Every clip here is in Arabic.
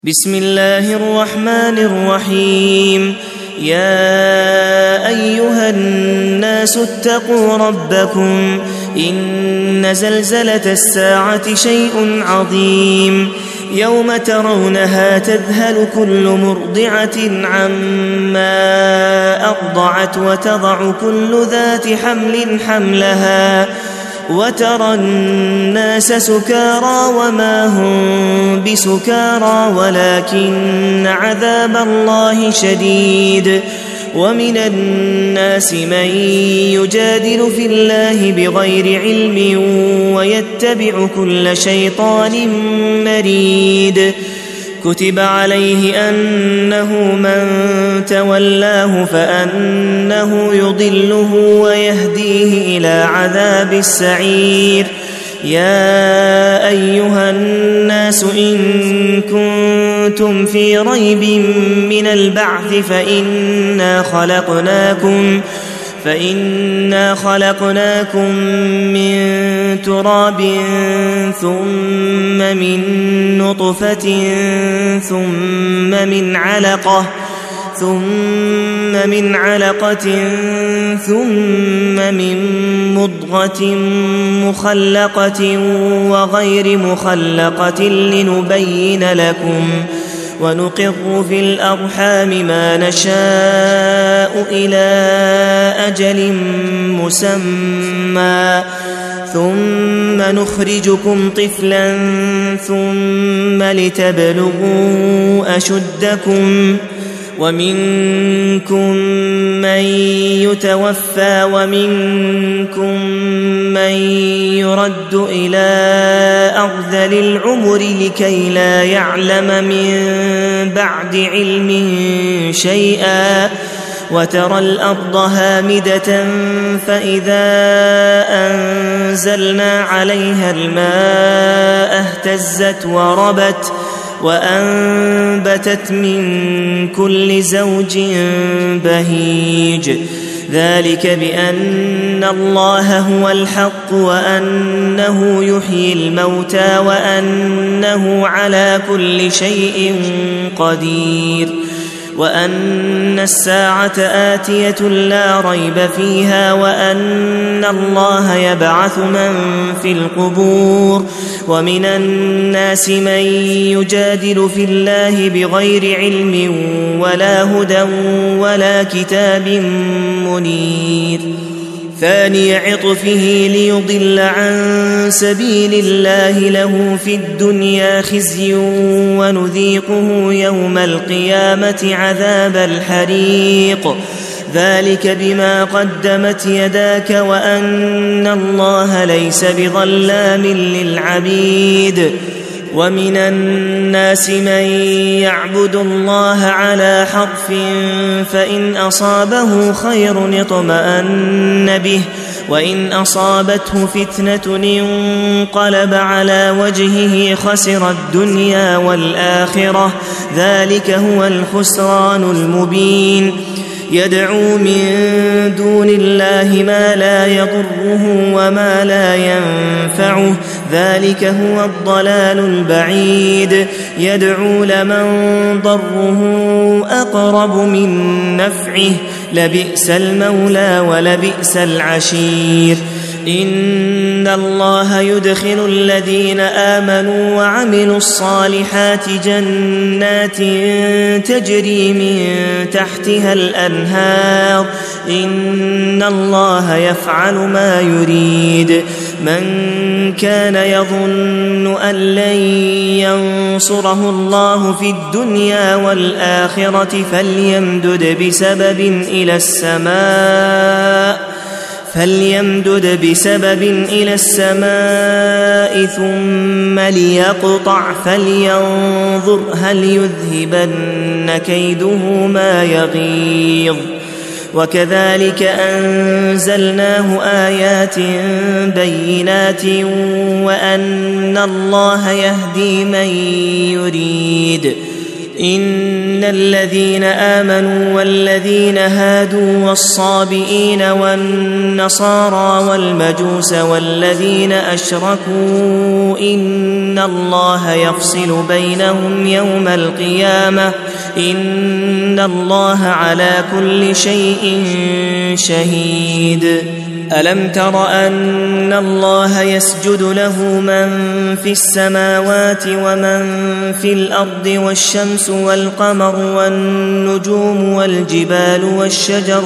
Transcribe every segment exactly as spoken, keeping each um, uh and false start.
بسم الله الرحمن الرحيم. يا أيها الناس اتقوا ربكم إن زلزلة الساعة شيء عظيم يوم ترونها تذهل كل مرضعة عما أرضعت وتضع كل ذات حمل حملها وترى الناس سكارى وما هم بسكارى ولكن عذاب الله شديد. ومن الناس من يجادل في الله بغير علم ويتبع كل شيطان مريد. كتب عليه أنه من تولاه فأنه يضله ويهديه إلى عذاب السعير. يا أيها الناس إن كنتم في ريب من البعث فإنا خلقناكم فإنا خلقناكم من تراب ثم من نطفة ثم من علقة ثم من علقة ثم من مضغة مخلقة وغير مخلقة لنبين لكم ونقر في الأرحام ما نشاء إلى أجل مسمى ثم نخرجكم طفلا ثم لتبلغوا أشدكم ومنكم من يتوفى ومنكم من يرد إلى أرذل العمر لكي لا يعلم من بعد علم شيئا. وترى الأرض هامدة فإذا أنزلنا عليها الماء اهتزت وربت وأنبتت من كل زوج بهيج. ذلك بأن الله هو الحق وأنه يحيي الموتى وأنه على كل شيء قدير وأن الساعة آتية لا ريب فيها وأن الله يبعث من في القبور. ومن الناس من يجادل في الله بغير علم ولا هدى ولا كتاب منير. ثاني عطفه ليضل عن سبيل الله له في الدنيا خزي ونذيقه يوم القيامة عذاب الحريق. ذلك بما قدمت يداك وأن الله ليس بظلام للعبيد. ومن الناس من يعبد الله على حرف فإن أصابه خير اطمأن به وإن أصابته فتنة انقلب على وجهه خسر الدنيا والآخرة. ذلك هو الخسران المبين. يدعو من دون الله ما لا يضره وما لا ينفعه. ذلك هو الضلال البعيد. يدعو لمن ضره أقرب من نفعه لبئس المولى ولبئس العشير. إن الله يدخل الذين آمنوا وعملوا الصالحات جنات تجري من تحتها الأنهار. إن الله يفعل ما يريد. من كان يظن أن لن ينصره الله في الدنيا والآخرة فليمدد بسبب إلى السماء فليمدد بسبب إلى السماء ثم ليقطع فلينظر هل يذهبن كيده ما يغيظ. وكذلك أنزلناه آيات بينات وأن الله يهدي من يريد. إن الذين آمنوا والذين هادوا والصابئين والنصارى والمجوس والذين أشركوا إن الله يفصل بينهم يوم القيامة إن الله على كل شيء شهيد. ألم تر أن الله يسجد له من في السماوات ومن في الأرض والشمس والقمر والنجوم والجبال والشجر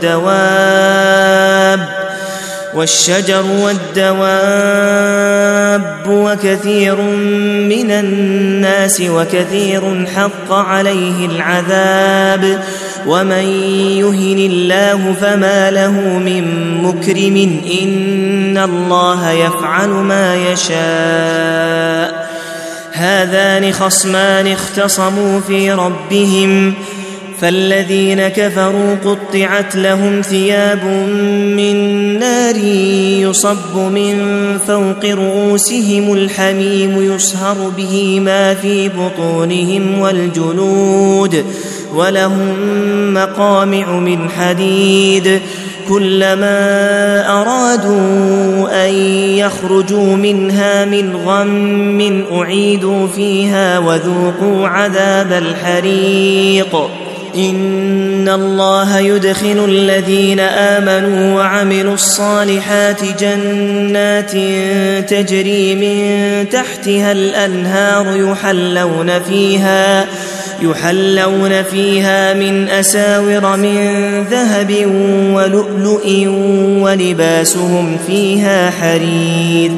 والدواب والشجر والدواب وكثير من الناس وكثير حق عليه العذاب ومن يهن الله فما له من مكرم إن الله يفعل ما يشاء. هذان خصمان اختصموا في ربهم فالذين كفروا قطعت لهم ثياب من نار يصب من فوق رؤوسهم الحميم يصهر به ما في بطونهم والجلود ولهم مقامع من حديد كلما أرادوا أن يخرجوا منها من غم أعيدوا فيها وذوقوا عذاب الحريق. إن الله يدخل الذين آمنوا وعملوا الصالحات جنات تجري من تحتها الأنهار يحلون فيها يحلون فيها من أساور من ذهب ولؤلؤ ولباسهم فيها حرير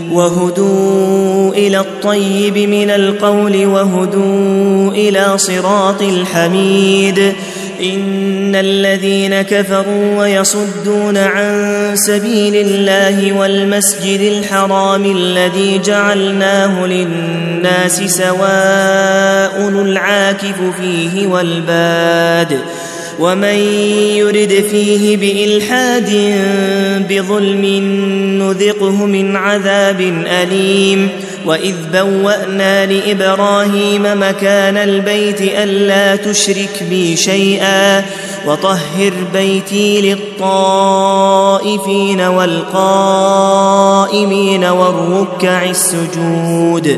وهدوا إلى الطيب من القول وهدوا إلى صراط الحميد. إن الذين كفروا ويصدون عن سبيل الله والمسجد الحرام الذي جعلناه للناس سواء العاكف فيه والباد ومن يرد فيه بإلحاد بظلم نذقه من عذاب أليم. وإذ بوأنا لإبراهيم مكان البيت ألا تشرك بي شيئا وطهر بيتي للطائفين والقائمين والركع السجود.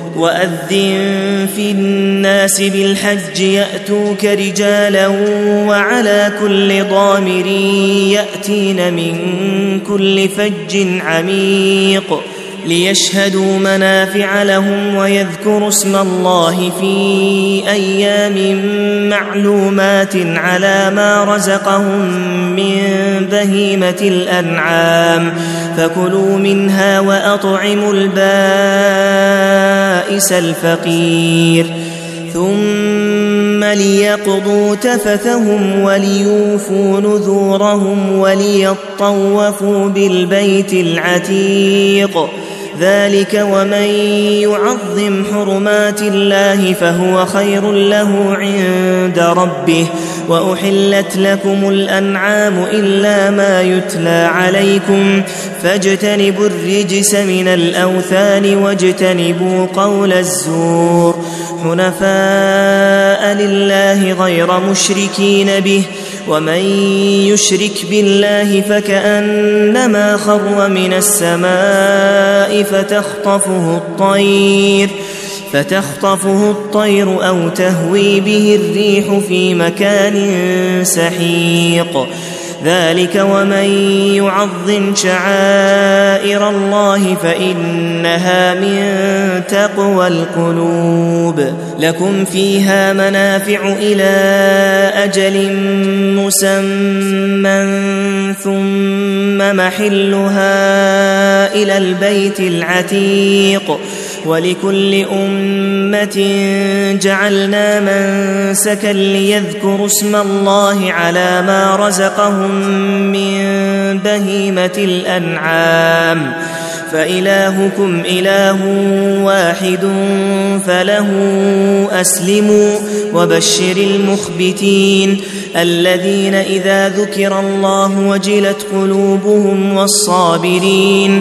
وأذن في الناس بالحج يأتوك رجالا وعلى كل ضامر يأتين من كل فج عميق ليشهدوا منافع لهم ويذكروا اسم الله في أيام معلومات على ما رزقهم من بهيمة الأنعام فكلوا منها وأطعموا البائس الفقير ثم ليقضوا تفثهم وليوفوا نذورهم وليطوفوا بالبيت العتيق. ذلك ومن يعظم حرمات الله فهو خير له عند ربه. وأحلت لكم الأنعام إلا ما يتلى عليكم فاجتنبوا الرجس من الأوثان واجتنبوا قول الزور حنفاء لله غير مشركين به ومن يشرك بالله فكأنما خر من السماء فتخطفه الطير فتخطفه الطير أو تهوي به الريح في مكان سحيق. ذلك ومن يعظم شعائر الله فإنها من تقوى القلوب. لكم فيها منافع إلى أجل مسمى ثم محلها إلى البيت العتيق ولكل أمة جعلنا منسكا ليذكروا اسم الله على ما رزقهم من بهيمة الأنعام فإلهكم إله واحد فله أسلموا وبشر المخبتين الذين إذا ذكر الله وجلت قلوبهم والصابرين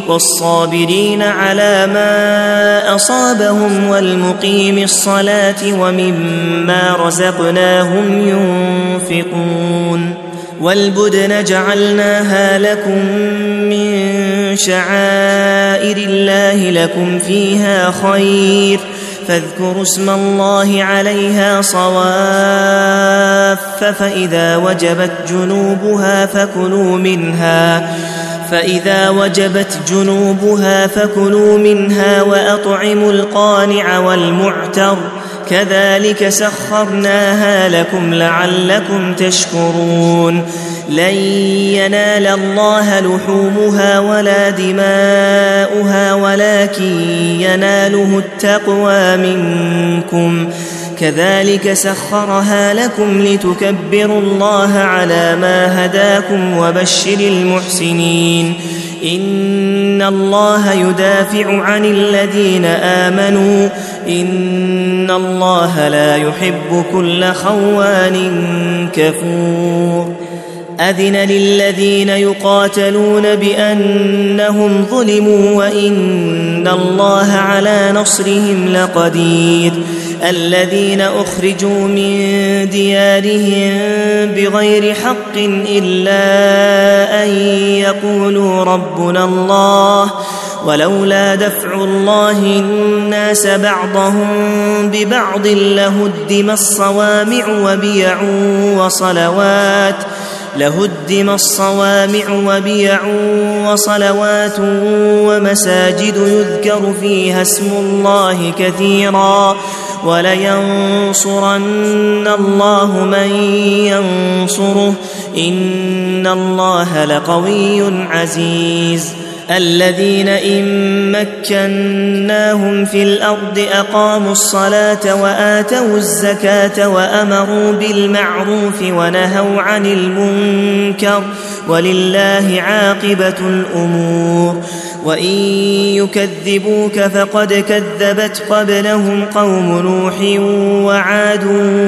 والصابرين على ما أصابهم والمقيم الصلاة ومما رزقناهم ينفقون والبدن جعلناها لكم من شعائر الله لكم فيها خير فاذكروا اسم الله عليها صواف فإذا وجبت جنوبها فكلوا منها فإذا وجبت جنوبها فكلوا منها وأطعموا القانع والمعتر كذلك سخرناها لكم لعلكم تشكرون لن ينال الله لحومها ولا دماؤها ولكن يناله التقوى منكم كذلك سخرها لكم لتكبروا الله على ما هداكم وبشر المحسنين إن الله يدافع عن الذين آمنوا إن الله لا يحب كل خوان كفور أذن للذين يقاتلون بأنهم ظلموا وإن الله على نصرهم لقدير الذين أخرجوا من ديارهم بغير حق إلا أن يقولوا ربنا الله ولولا دفع الله الناس بعضهم ببعض لهدم الصوامع وبيع وصلوات لهدم الصوامع وبيع وصلوات ومساجد يذكر فيها اسم الله كثيرا ولينصرن الله من ينصره إن الله لقوي عزيز الذين إن مكناهم في الأرض أقاموا الصلاة وآتوا الزكاة وأمروا بالمعروف ونهوا عن المنكر ولله عاقبة الأمور وإن يكذبوك فقد كذبت قبلهم قوم نوح وعاد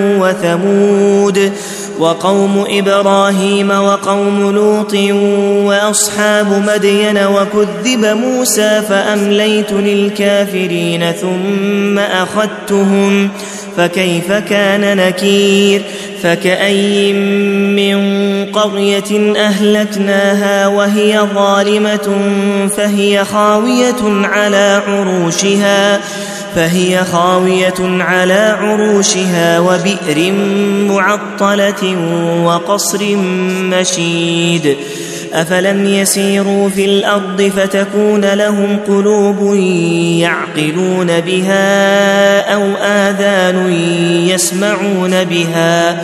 وثمود وقوم إبراهيم وقوم لوط وأصحاب مدين وكذب موسى فأمليت للكافرين ثم أخذتهم فكيف كان نكير فكأي من قرية أهلكناها وهي ظالمة فهي خاوية على عروشها فهي خاوية على عروشها وبئر معطلة وقصر مشيد أفلم يسيروا في الأرض فتكون لهم قلوب يعقلون بها أو آذان يسمعون بها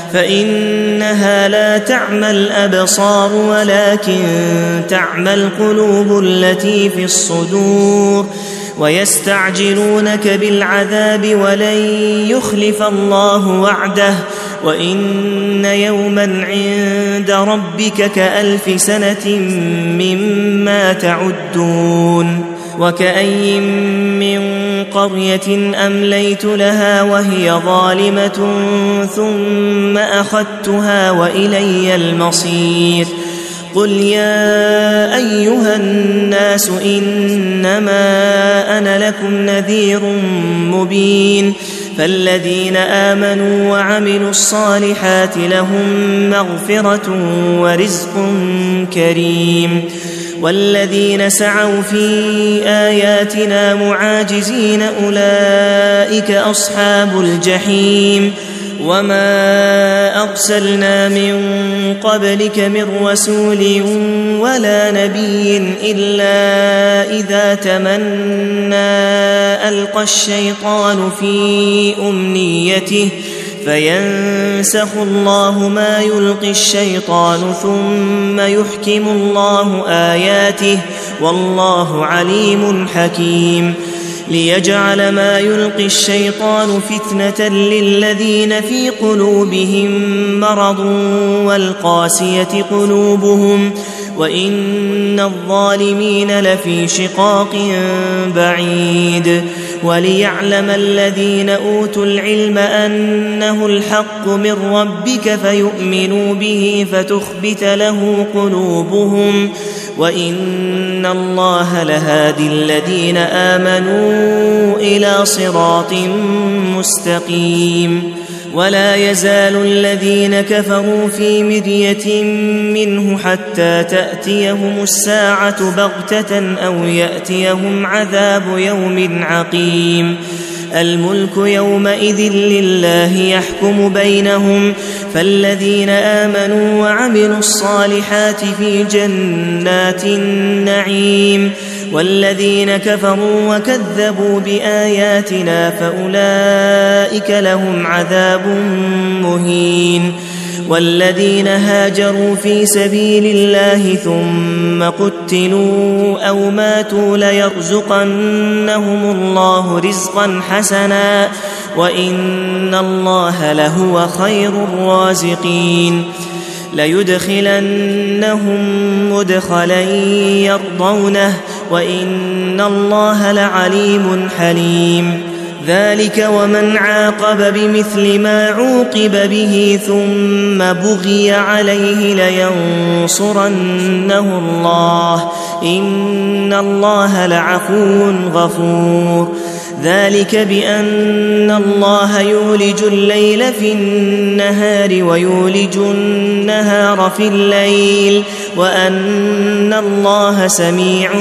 فإنها لا تعمى الأبصار ولكن تعمى القلوب التي في الصدور ويستعجلونك بالعذاب ولن يخلف الله وعده وإن يوما عند ربك كألف سنة مما تعدون وكأي من قرية أمليت لها وهي ظالمة ثم أخذتها وإلي المصير قل يا أيها الناس إنما أنا لكم نذير مبين فالذين آمنوا وعملوا الصالحات لهم مغفرة ورزق كريم والذين سعوا في آياتنا معاجزين أولئك أصحاب الجحيم وما أرسلنا من قبلك من رسول ولا نبي إلا إذا تمنى ألقى الشيطان في أمنيته فينسخ الله ما يلقي الشيطان ثم يحكم الله آياته والله عليم حكيم ليجعل ما يلقي الشيطان فتنة للذين في قلوبهم مرض والقاسية قلوبهم وإن الظالمين لفي شقاق بعيد وليعلم الذين أوتوا العلم أنه الحق من ربك فيؤمنوا به فتخبت له قلوبهم وإن الله لهادي الذين آمنوا إلى صراط مستقيم. ولا يزال الذين كفروا في مرية منه حتى تأتيهم الساعة بغتة أو يأتيهم عذاب يوم عقيم. الملك يومئذ لله يحكم بينهم، فالذين آمنوا وعملوا الصالحات في جنات النعيم، والذين كفروا وكذبوا بآياتنا فأولئك لهم عذاب مهين. والذين هاجروا في سبيل الله ثم قتلوا أو ماتوا ليرزقنهم الله رزقا حسنا وإن الله لهو خير الرازقين. ليدخلنهم مدخلا يرضونه وإن الله لعليم حليم. ذلك ومن عاقب بمثل ما عوقب به ثم بغي عليه لينصرنه الله إن الله لعفو غفور. ذلك بأن الله يولج الليل في النهار ويولج النهار في الليل وأن الله سميع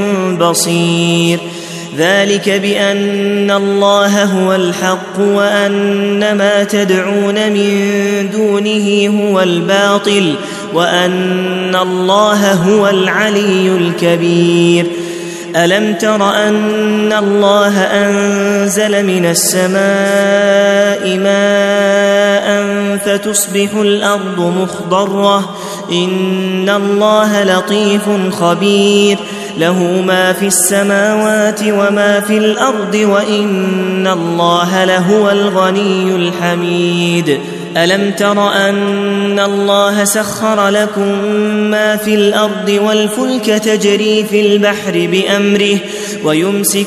بصير. ذلك بأن الله هو الحق وأن ما تدعون من دونه هو الباطل وأن الله هو العلي الكبير. ألم تر أن الله أنزل من السماء ماء فتصبح الأرض مخضرة إن الله لطيف خبير له ما في السماوات وما في الأرض وإن الله لهو الغني الحميد. ألم تر أن الله سخر لكم ما في الأرض والفلك تجري في البحر بأمره ويمسك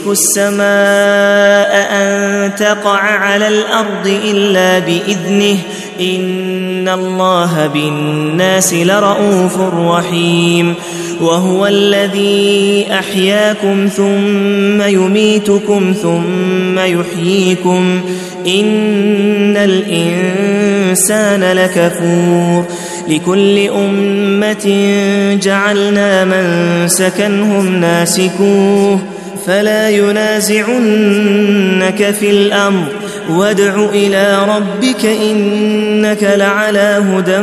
السماء أن تقع على الأرض إلا بإذنه إن الله بالناس لرءوف رحيم. وهو الذي أحياكم ثم يميتكم ثم يحييكم إن الإنسان لكفور. لكل أمة جعلنا منسكا هم ناسكوه فلا ينازعنك في الأمر وادع إلى ربك إنك لعلى هدى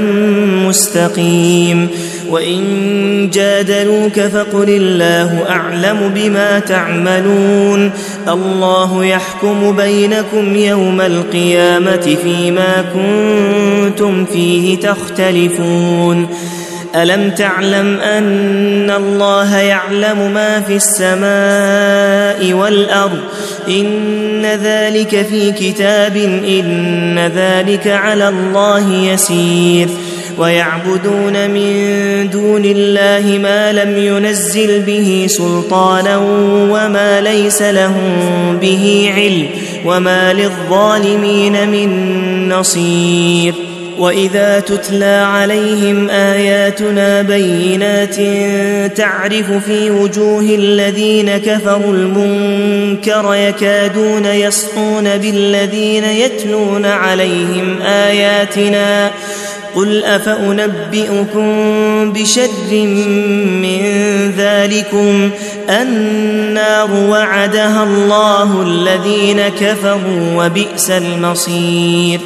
مستقيم. وإن جادلوك فقل الله أعلم بما تعملون الله يحكم بينكم يوم القيامة فيما كنتم فيه تختلفون. ألم تعلم أن الله يعلم ما في السماء والأرض إن ذلك في كتاب إن ذلك على الله يسير. ويعبدون من دون الله ما لم ينزل به سلطانا وما ليس لهم به علم وما للظالمين من نصير. وإذا تتلى عليهم آياتنا بينات تعرف في وجوه الذين كفروا المنكر يكادون يسطون بالذين يتلون عليهم آياتنا قل أفأنبئكم بشر من ذلكم النار وعدها الله الذين كفروا وبئس المصير.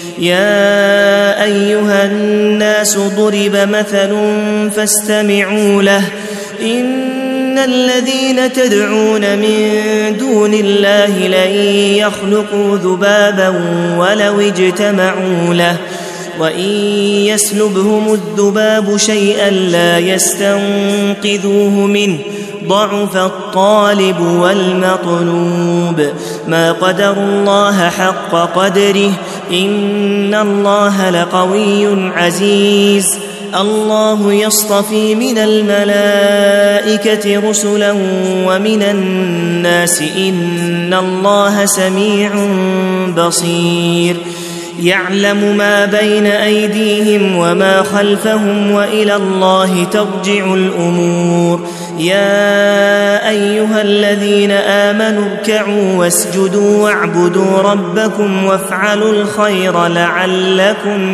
يا أيها الناس ضرب مثل فاستمعوا له إن الذين تدعون من دون الله لن يخلقوا ذبابا ولو اجتمعوا له وإن يسلبهم الذباب شيئا لا يستنقذوه منه ضعف الطالب والمطلوب. ما قدر الله حق قدره إن الله لقوي عزيز. الله يصطفي من الملائكة رسلا ومن الناس إن الله سميع بصير. يعلم ما بين أيديهم وما خلفهم وإلى الله ترجع الأمور يا أيها الذين آمنوا اركعوا واسجدوا واعبدوا ربكم وافعلوا الخير لعلكم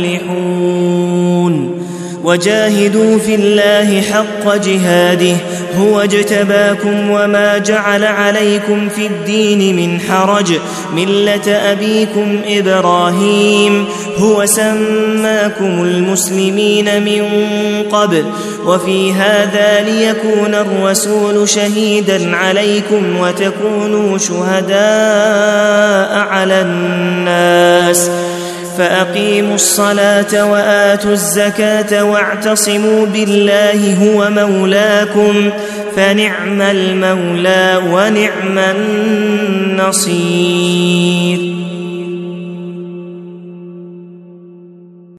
تفلحون وجاهدوا في الله حق جهاده هو اجتباكم وما جعل عليكم في الدين من حرج ملة أبيكم إبراهيم هو سماكم المسلمين من قبل وفي هذا ليكون الرسول شهيدا عليكم وتكونوا شهداء على الناس فأقيموا الصلاة وآتوا الزكاة واعتصموا بالله هو مولاكم فنعم المولى ونعم النصير